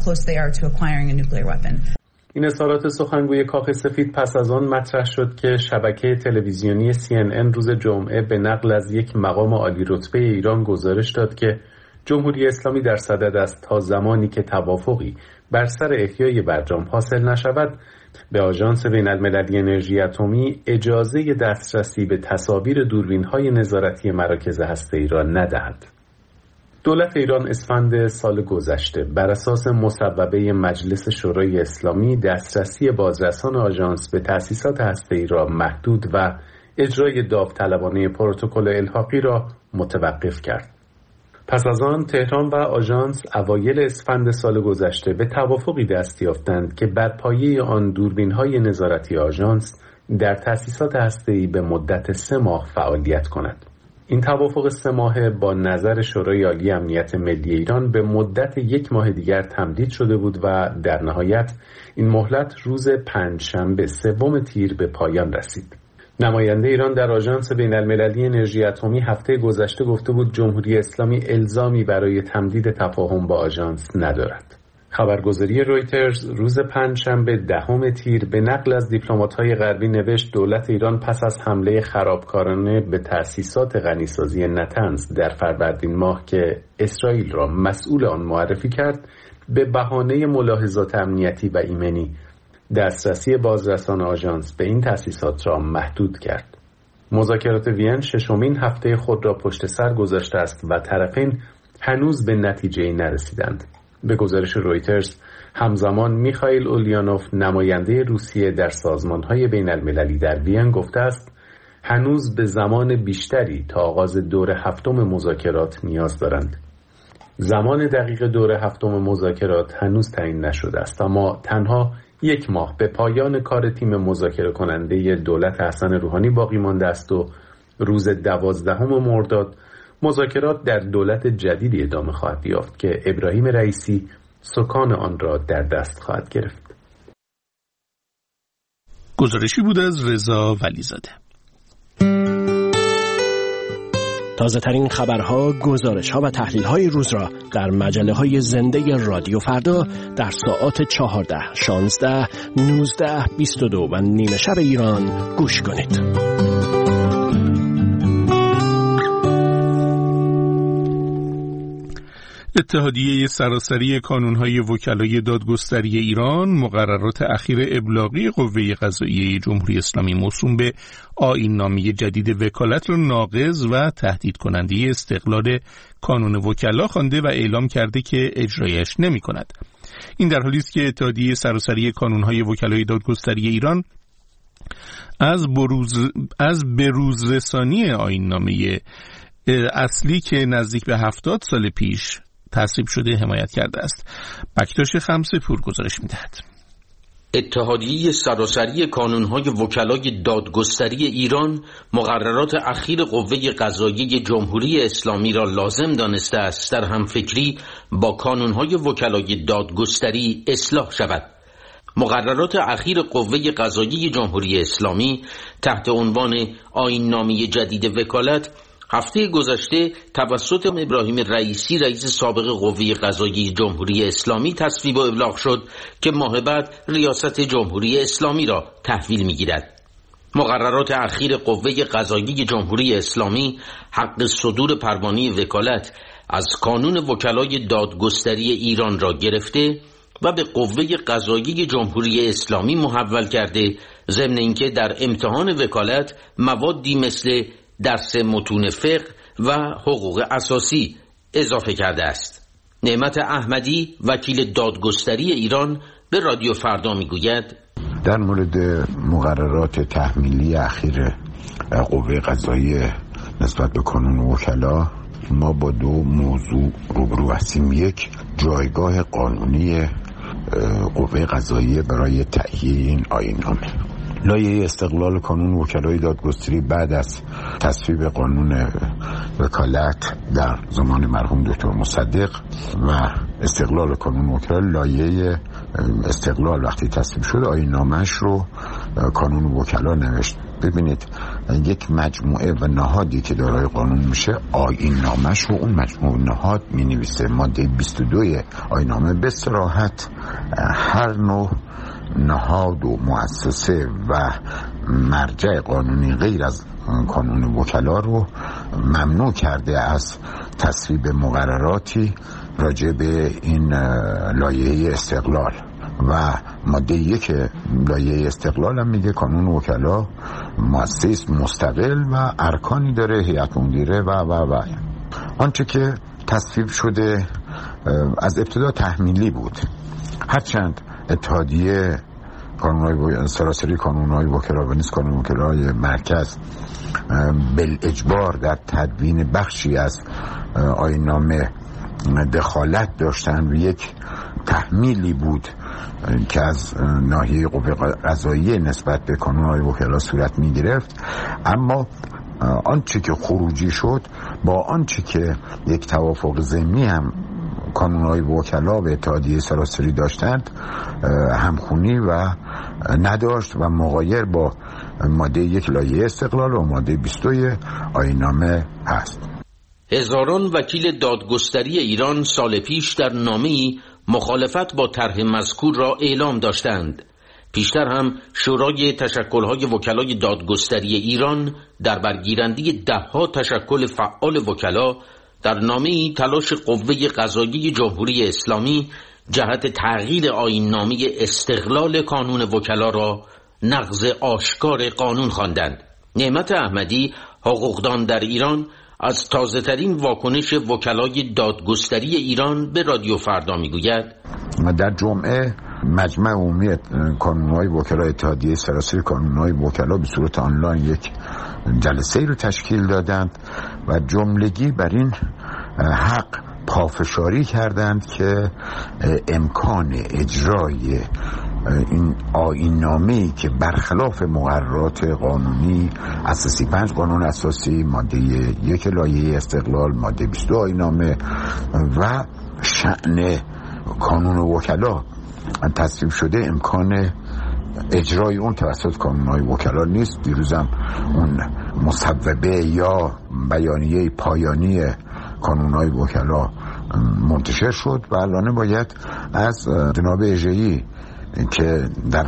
این اظهارات سخنگوی کاخ سفید پس از آن مطرح شد که شبکه تلویزیونی سی ان ان روز جمعه به نقل از یک مقام عالی رتبه ایران گزارش داد که جمهوری اسلامی در صدد است تا زمانی که توافقی بر سر احیای برجام حاصل نشود به آژانس بین‌المللی انرژی اتمی اجازه دسترسی به تصاویر دوربین‌های نظارتی مراکز هسته‌ای را ندهد. دولت ایران اسفند سال گذشته بر اساس مصوبه مجلس شورای اسلامی دسترسی بازرسان آژانس به تأسیسات هسته‌ای را محدود و اجرای داوطلبانه پروتکل الحاقی را متوقف کرد. پس از آن تهران و آژانس اوایل اسفند سال گذشته به توافقی دست یافتند که بر پایه آن دوربین‌های نظارتی آژانس در تأسیسات هسته‌ای به مدت سه ماه فعالیت کند. این توافق سه ماهه با نظر شورای عالی امنیت ملی ایران به مدت یک ماه دیگر تمدید شده بود و در نهایت این مهلت روز پنجشنبه سوم تیر به پایان رسید. نماینده ایران در آژانس بین‌المللی انرژی اتمی هفته گذشته گفته بود جمهوری اسلامی الزامی برای تمدید تفاهم با آژانس ندارد. خبرگزاری رویترز روز پنجشنبه دهم تیر به نقل از دیپلمات‌های غربی نوشت دولت ایران پس از حمله خرابکارانه به تأسیسات غنیسازی نتنز در فروردین ماه که اسرائیل را مسئول آن معرفی کرد، به بهانه ملاحظات امنیتی و ایمنی دسترسی بازرسان آژانس به این تأسیسات را محدود کرد. مذاکرات وین ششمین هفته خود را پشت سر گذاشته است و طرفین هنوز به نتیجه‌ای نرسیدند. به گزارش رویترز همزمان میخائیل اولیانوف نماینده روسیه در سازمان‌های بین‌المللی در وین گفته است هنوز به زمان بیشتری تا آغاز دور هفتم مذاکرات نیاز دارند. زمان دقیق دور هفتم مذاکرات هنوز تعیین نشده است، اما تنها یک ماه به پایان کار تیم مذاکره کننده دولت حسن روحانی باقی مانده است و روز دوازدهم مرداد مذاکرات در دولت جدیدی ادامه خواهد یافت که ابراهیم رئیسی سکان آن را در دست خواهد گرفت. گزارشی بود از رضا ولیزاده. تازه ترین خبرها، گزارش‌ها و تحلیل‌های روز را در مجله‌های زنده رادیو فردا در ساعات چهارده، شانزده، نوزده، بیست و دو و نیمه شب ایران گوش کنید. اتحادیه سراسری کانون‌های وکلای دادگستری ایران مقررات اخیر ابلاغی قوه قضاییه جمهوری اسلامی موسوم به آیین‌نامه جدید وکالت را ناقض و تهدید کننده استقلال کانون وکلا خوانده و اعلام کرده که اجرایش نمی‌کند. این در حالی است که اتحادیه سراسری کانون‌های وکلای دادگستری ایران از بروز از بروزرسانی آیین‌نامه اصلی که نزدیک به هفتاد سال پیش تصویب شده حمایت کرده است. بکتاش خمسه پور گزارش می‌دهد. اتحادیه سراسری کانون‌های وکلای دادگستری ایران مقررات اخیر قوه قضاییه جمهوری اسلامی را لازم دانسته است در همفکری با کانون‌های وکلای دادگستری اصلاح شود. مقررات اخیر قوه قضاییه جمهوری اسلامی تحت عنوان آیین‌نامه جدید وکالت هفته گذشته توسط ابراهیم رئیسی رئیس سابق قوه قضاییه جمهوری اسلامی تصویب و ابلاغ شد که ماه بعد ریاست جمهوری اسلامی را تحویل می‌گیرد. مقررات اخیر قوه قضاییه جمهوری اسلامی حق صدور پروانه وکالت از کانون وکلای دادگستری ایران را گرفته و به قوه قضاییه جمهوری اسلامی محول کرده، ضمن اینکه در امتحان وکالت موادی مثل درس متون فقه و حقوق اساسی اضافه کرده است. نعمت احمدی وکیل دادگستری ایران به رادیو فردا میگوید در مورد مقررات تحمیلی اخیر قوه قضاییه نسبت به کانون وکلا ما با دو موضوع روبرو هستیم. یک، جایگاه قانونی قوه قضاییه برای تهیه این آیین‌نامه. لایحه استقلال کانون وکلای دادگستری بعد از تصویب قانون وکالت در زمان مرحوم دکتر مصدق و استقلال کانون وکلا، لایحه استقلال وقتی تصویب شد آیین‌نامه‌اش رو کانون وکلا نوشت. ببینید یک مجموعه و نهادی که دارای قانون میشه آیین‌نامه‌اش رو اون مجموعه نهاد می‌نویسه. ماده بیست و دو آیین‌نامه به صراحت هر نوع نهاد و مؤسسه و مرجع قانونی غیر از کانون وکلا رو ممنوع کرده از تصویب مقرراتی راجع به این لایحه استقلال. و ماده یک لایحه استقلال هم میگه کانون وکلا مؤسسه مستقل و ارکانی داره، هیئت مدیره و و و آنچه که تصویب شده از ابتدا تحمیلی بود. هرچند اتحادیه کانون‌های سراسری کانون‌های وکلا و نیز کانون وکلای مرکز بالاجبار در تدوین بخشی از آیین‌نامه دخالت داشتن و یک تحمیلی بود که از ناحیه قوه قضاییه نسبت به کانون‌های وکلا صورت می‌گرفت، اما آنچه که خروجی شد با آنچه که یک توافق ضمنی هم کانون‌های وکلا و اتحادیه سراسری داشتند همخونی و نداشت و مغایر با ماده یک لایحه استقلال و ماده بیست و دو آیین‌نامه هست. هزاران وکیل دادگستری ایران سال پیش در نامه‌ای مخالفت با طرح مذکور را اعلام داشتند. پیشتر هم شورای تشکل‌های وکلای دادگستری ایران در برگیرنده ده‌ها تشکل فعال وکلا در نامه‌ای تلاش قوه قضاییه جمهوری اسلامی جهت تغییر آیین‌نامه استقلال کانون وکلا را نقض آشکار قانون خواندند. نعمت احمدی، حقوقدان در ایران، از تازه‌ترین واکنش وکلای دادگستری ایران به رادیو فردا میگوید: در جمعه مجمع عمومی کانون‌های وکلا اتحادیه سراسری کانون‌های وکلا به صورت آنلاین یک جلسه رو تشکیل دادند و جملگی بر این حق پافشاری کردند که امکان اجرای این آیین‌نامه‌ای که برخلاف مقررات قانونی اساسی پنج قانون اساسی، ماده یک لایحه استقلال، ماده بیست و دو آیین‌نامه و شأن کانون وکلا تصویب شده، امکان اجرای اون توسط کانون‌های وکلا نیست. دیروزم اون مصوبه یا بیانیه پایانی کانون‌های وکلا منتشر شد و الان باید از جناب اژه‌ای که در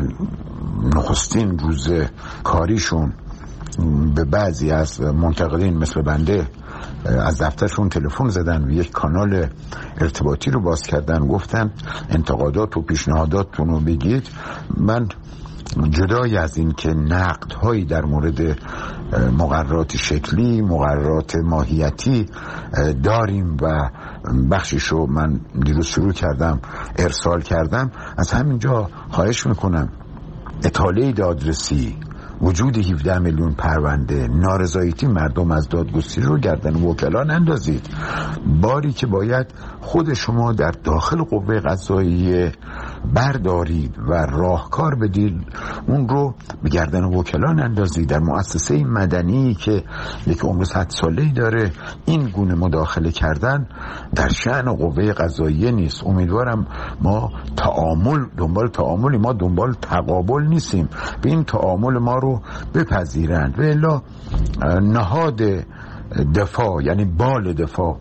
نخستین روز کاریشون به بعضی از منتقدین مثل بنده از دفترشون تلفن زدن و یک کانال ارتباطی رو باز کردن، گفتن انتقادات و پیشنهاداتتون رو بگید. من جدای از این که نقدهایی در مورد مقررات شکلی، مقررات ماهیتی داریم و بخشیشو من دیروز شروع کردم ارسال کردم، از همینجا خواهش میکنم اطاله دادرسی، وجود هفده میلیون پرونده، نارضایتی مردم از دادگستری رو گردن وکلا نندازید. باری که باید خود شما در داخل قوه قضاییه بردارید و راهکار بدید، اون رو به گردن وکلا نندازید. در مؤسسه مدنی که یک عمر صد ساله‌ای داره این گونه مداخله کردن در شأن قوه قضاییه نیست. امیدوارم ما تعامل دنبال تعاملی، ما دنبال تقابل نیستیم، به این تعامل ما رو بپذیرند. و الا نهاد دفاع یعنی بال دفاع،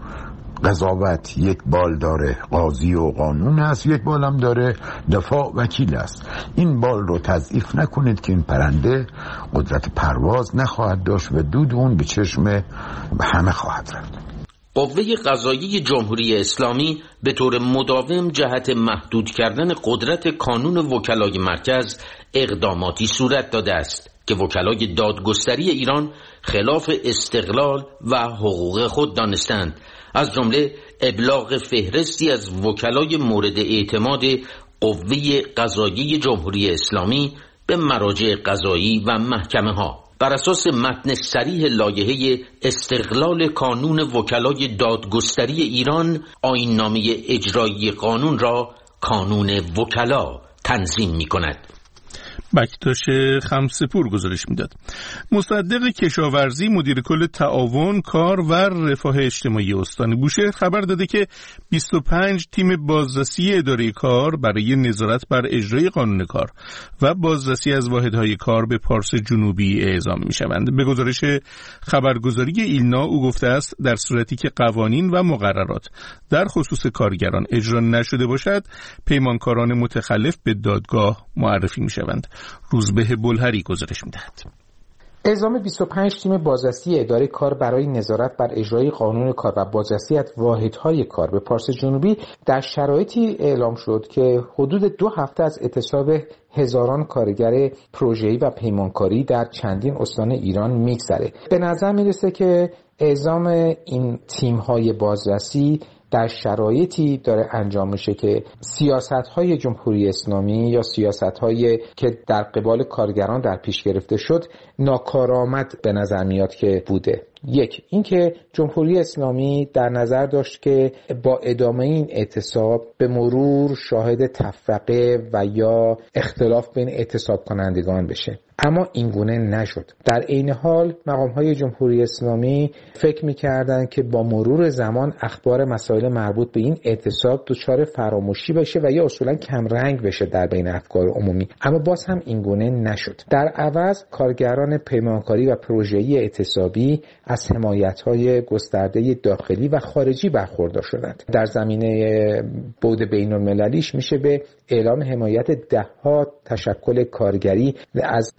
قضاوت یک بال داره، قاضی و قانون است، یک بال هم داره دفاع، وکیل است. این بال رو تضعیف نکنید که این پرنده قدرت پرواز نخواهد داشت و دود اون به چشم همه خواهد رفت. قوه قضاییه جمهوری اسلامی به طور مداوم جهت محدود کردن قدرت کانون وکلای مرکز اقداماتی صورت داده است که وکلای دادگستری ایران خلاف استقلال و حقوق خود دانستند، از جمله ابلاغ فهرستی از وکلای مورد اعتماد قوه قضاییه جمهوری اسلامی به مراجع قضایی و محکمه ها. بر اساس متن صریح لایحه استقلال کانون وکلای دادگستری ایران، آیین‌نامه اجرایی قانون را کانون وکلا تنظیم می کند. بکتاش خمسپور گزارش میداد. مصدق کشاورزی، مدیر کل تعاون، کار و رفاه اجتماعی استان بوشهر خبر داده که بیست و پنج تیم بازرسی اداره کار برای نظارت بر اجرای قانون کار و بازرسی از واحدهای کار به پارس جنوبی اعزام میشوند. به گزارش خبرگزاری ایلنا او گفته است در صورتی که قوانین و مقررات در خصوص کارگران اجرا نشده باشد، پیمانکاران متخلف به دادگاه معرفی میشوند. روزبه بلهری گزارش میدهد. اعزام بیست و پنج تیم بازرسی اداره کار برای نظارت بر اجرای قانون کار و بازرسی از واحدهای کار به پارس جنوبی در شرایطی اعلام شد که حدود دو هفته از اعتصاب هزاران کارگر پروژه‌ای و پیمانکاری در چندین استان ایران میگذره. به نظر میرسه که اعزام این تیم‌های بازرسی در شرایطی داره انجام میشه که سیاست‌های جمهوری اسلامی یا سیاست‌هایی که در قبال کارگران در پیش گرفته شد ناکارآمد به نظر میاد که بوده. یک، اینکه جمهوری اسلامی در نظر داشت که با ادامه این اعتصاب به مرور شاهد تفرقه و یا اختلاف بین اعتصاب کنندگان بشه، اما این گونه نشد. در عین حال مقام‌های جمهوری اسلامی فکر می‌کردند که با مرور زمان اخبار مسائل مربوط به این اعتصاب دچار فراموشی بشه و یا اصولاً کم رنگ بشه در بین افکار عمومی، اما باز هم این گونه نشد. در عوض کارگران پیمانکاری و پروژه‌ای اعتصابی از حمایت‌های گسترده داخلی و خارجی برخوردار شدند. در زمینه بعد بین‌المللیش میشه به اعلام حمایت ده‌ها تشکل کارگری از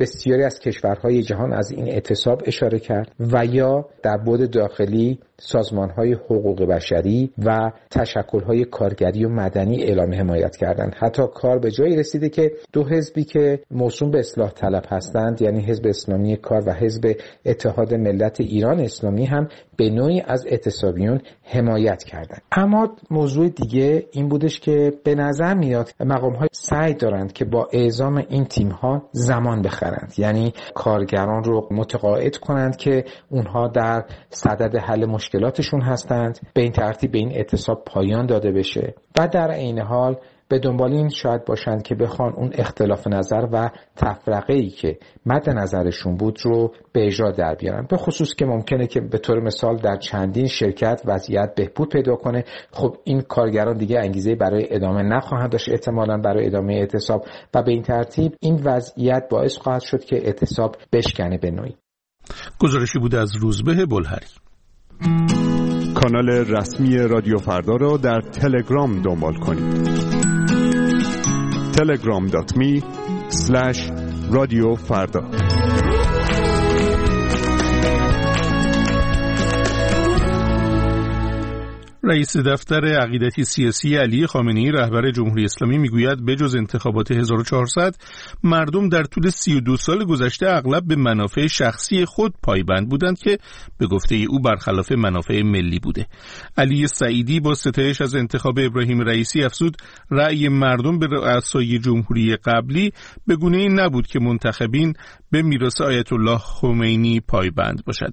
بسیاری از کشورهای جهان از این اعتصاب اشاره کرد و یا در بعد داخلی سازمان‌های حقوق بشری و تشکل‌های کارگری و مدنی اعلام حمایت کردند. حتی کار به جایی رسیده که دو حزبی که موسوم به اصلاح طلب هستند، یعنی حزب اسلامی کار و حزب اتحاد ملت ایران اسلامی، هم به نوعی از اعتصابیون حمایت کردند. اما موضوع دیگه این بودش که به نظر میاد مقام‌ها سعی دارند که با اعزام این تیم‌ها زمان بخرند، یعنی کارگران رو متقاعد کنند که اونها در صدد حل مشکلاتشون هستند، به این ترتیب به این اعتصاب پایان داده بشه و در عین حال به دنبال این شاید باشند که بخوان اون اختلاف نظر و تفرقه‌ای که مد نظرشون بود رو به اجرا در بیارن، به خصوص که ممکنه که به طور مثال در چندین شرکت وضعیت بهبود پیدا کنه. خب این کارگران دیگه انگیزه برای ادامه نخواهند داشت احتمالاً برای ادامه اعتصاب و به این ترتیب این وضعیت باعث خواهد شد که اعتصاب بشکنه به نوعی. گزارشی بود از روزبه بلهری. کانال رسمی رادیو فردا را در تلگرام دنبال کنید. تلگرام دات می اسلش رادیو فردا. رئیس دفتر عقیدتی سیاسی علی خامنه‌ای رهبر جمهوری اسلامی میگوید بجز انتخابات هزار و چهارصد مردم در طول سی و دو سال گذشته اغلب به منافع شخصی خود پایبند بودند که به گفته او برخلاف منافع ملی بوده. علی سعیدی با ستایش از انتخاب ابراهیم رئیسی افزود رأی مردم به رؤسای جمهوری قبلی به گونه‌ای نبود که منتخبین به میراث آیت الله خمینی پایبند باشد.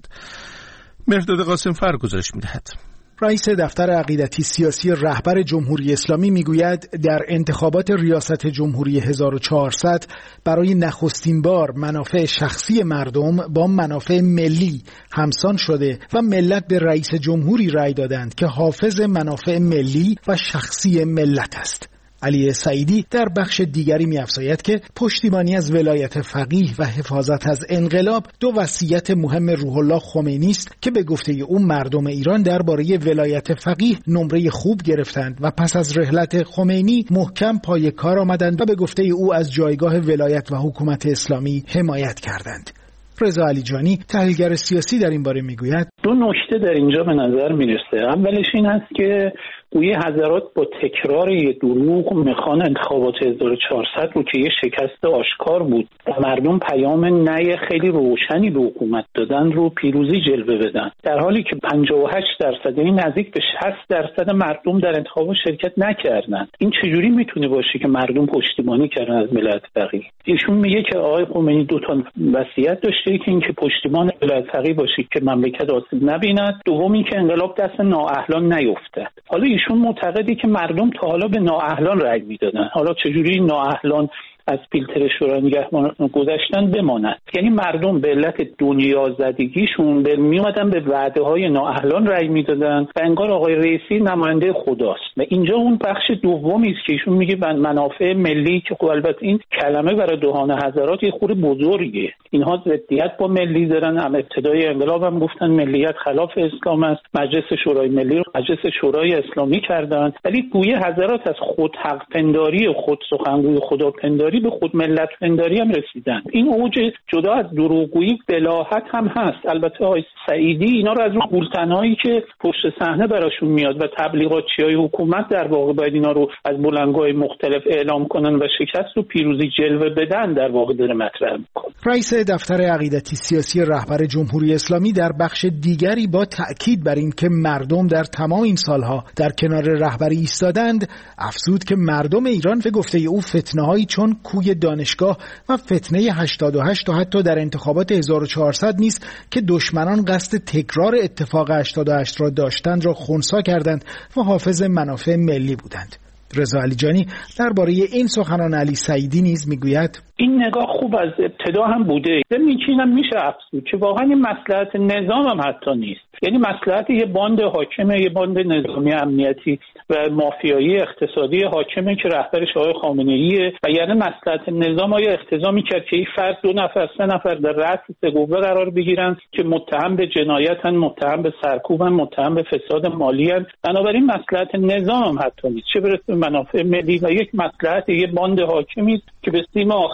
مهرداد قاسم فر گزارش می‌دهد. رئیس دفتر عقیدتی سیاسی رهبر جمهوری اسلامی میگوید در انتخابات ریاست جمهوری هزار و چهارصد برای نخستین بار منافع شخصی مردم با منافع ملی همسان شده و ملت به رئیس جمهوری رأی دادند که حافظ منافع ملی و شخصی ملت است. علی سعیدی در بخش دیگری می‌افزاید که پشتیبانی از ولایت فقیه و حفاظت از انقلاب دو وصیت مهم روح الله خمینی است که به گفته او مردم ایران درباره ولایت فقیه نمره خوب گرفتند و پس از رحلت خمینی محکم پای کار آمدند و به گفته او از جایگاه ولایت و حکومت اسلامی حمایت کردند. رضا علیجانی تحلیلگر سیاسی در این باره میگوید دو نکته در اینجا به نظر میرسه. اولش این است که گویی حضرات با تکرار یه دروغ میخوان انتخابات هزار و چهارصد رو که یه شکست آشکار بود و مردم پیام نه خیلی روشنی به حکومت دادن رو پیروزی جلوه بدن، در حالی که پنجاه و هشت درصد یعنی نزدیک به شصت درصد مردم در انتخابات شرکت نکردند. این چجوری میتونه باشه که مردم پشتیبانی کردن از ملت فقیه؟ ایشون میگه که آقای خمینی دو تا وصیت داشته که اینکه پشتیبان ملت فقیه باشید که مملکت آسیب نبیند، دومی که انقلاب دست نااهلان نیفتد. حالا ایشون معتقده که مردم تا حالا به نااهلان رأی میدادن، حالا چجوری نااهلان از فیلتر شورای نگهبان گذشتن بماند؟ یعنی مردم به علت دنیا زدگیشون به میومدن به وعده های نااهلان رأی میدادن و انگار آقای رئیسی نماینده خداست. و اینجا اون بخش دومی است که ایشون میگه منافع ملی، که خب البته این کلمه برای دهان حضرات یه خورده بزرگه. اینها ضدیت با ملی دارن، هم ابتدای انقلاب هم گفتن ملیت خلاف اسلام است، مجلس شورای ملی رو مجلس شورای اسلامی کردن، ولی گویه حضرات از خود حق پنداری و خود سخنگوی خداپنداری به خود ملت پنداری هم رسیدن. این اوج جدا از دروغگویی بلاحت هم هست. البته آقای سعیدی اینا رو از اون گولتنهایی که پشت صحنه براشون میاد و تبلیغاتچیای حکومت در واقع باید اینا رو از بلندگوهای مختلف اعلام کنن و شکست و پیروزی جلوه بدن، در واقع داره مطرح میکنه. رئیس دفتر عقیدتی سیاسی رهبر جمهوری اسلامی در بخش دیگری با تأکید بر این که مردم در تمام این سالها در کنار رهبری ایستادند افزود که مردم ایران به گفته او فتنه‌هایی چون کوی دانشگاه و فتنه هشتاد و هشت تا حتی در انتخابات هزار و چهارصد نیست که دشمنان قصد تکرار اتفاق هشتاد و هشت را داشتند را خنثی کردند و حافظ منافع ملی بودند. رضا علیجانی درباره این سخنان علی سعیدی نیز میگوید این نگاه خوب از ابتدا هم بوده، میچینم میشه افسود که واقعا این مصلحت نظام هم حتی نیست. یعنی مصلحت یه باند حاکمه، یه باند نظامی امنیتی و مافیایی اقتصادی حاکمه که رهبرش آقای خامنه‌ایه و یعنی مصلحت نظام آیا اقتضا میکرد که این فرد دو نفر سه نفر در رأس سه قوه قرار بگیرن که متهم به جنایتن، متهم به سرکوبن، متهم به فساد مالی ان. بنابراین مصلحت نظام هم حتی نیست، چه برسه به منافع ملی و یک مصلحت یه باند حاکمی که به سیم آخر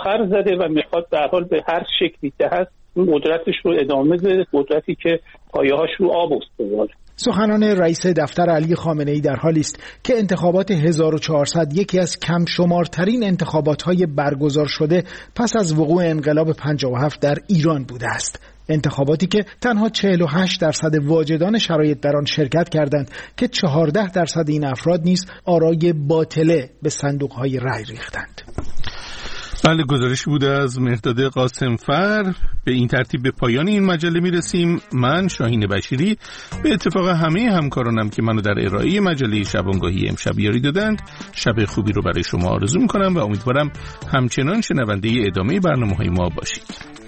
پر زده و میخواد در حال به هر شکلی که هست اون قدرتش رو ادامه بده، قدرتی که پایه‌هاش رو آب استواره. سخنان رئیس دفتر علی خامنه‌ای در حالی است که انتخابات هزار و چهارصد یکی از کم شمارترین انتخابات‌های برگزار شده پس از وقوع انقلاب پنجاه و هفت در ایران بوده است. انتخاباتی که تنها چهل و هشت درصد واجدان شرایط در آن شرکت کردند که چهارده درصد این افراد نیز آرای باطله به صندوق‌های رای ریختند. بله، گزارش بوده از مهرداد قاسمفر. به این ترتیب به پایان این مجله میرسیم. من شاهین بشیری به اتفاق همه همکارانم که منو در ارائه مجله شبانگاهی امشب یاری دادند شب خوبی رو برای شما آرزو میکنم و امیدوارم همچنان شنونده ادامه برنامه‌های ما باشید.